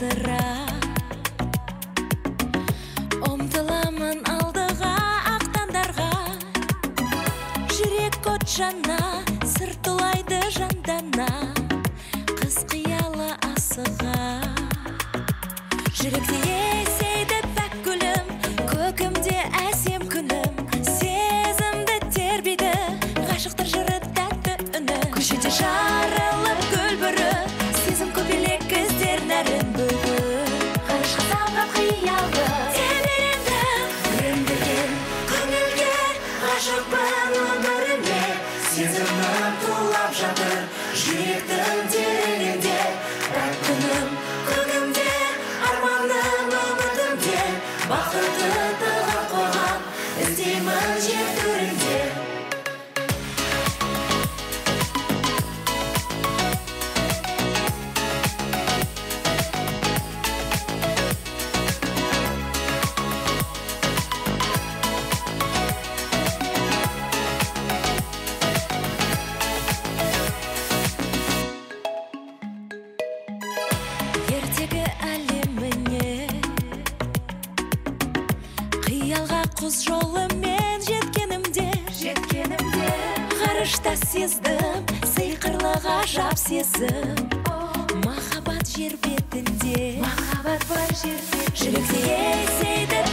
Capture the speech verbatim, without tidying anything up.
асыра. Ұмтыламын алдыға ақтандарға, жүрек от жана, сыр тулайды жандана, қыз қиялы асыға. Жүректе есейді пәк гүлім, көкімде әсем күнім, сезімді тербейді ғашықтар жыры тәтті үні. Көшеде жарылып гүл бүрі, сезім көбелек іздер нәрін бүгін. Ғарышқа самғап қиялы тербелендім, өндірген көңілге ғашықпын өміріме. Сезімім тулап жатыр жүректің тереңінде, пәк күнім көгімде, арманым үмітімде, бақытты тыға қойған іздеймін жер төрінде. Ертегі әлеміне қиялға құз жолымен жеткенімде, жеткенімде ғарышта сездім сиқырлы ғажап сезім. Махаббат жер бетінде, махаббат бар жер бетінде, жүректе есейді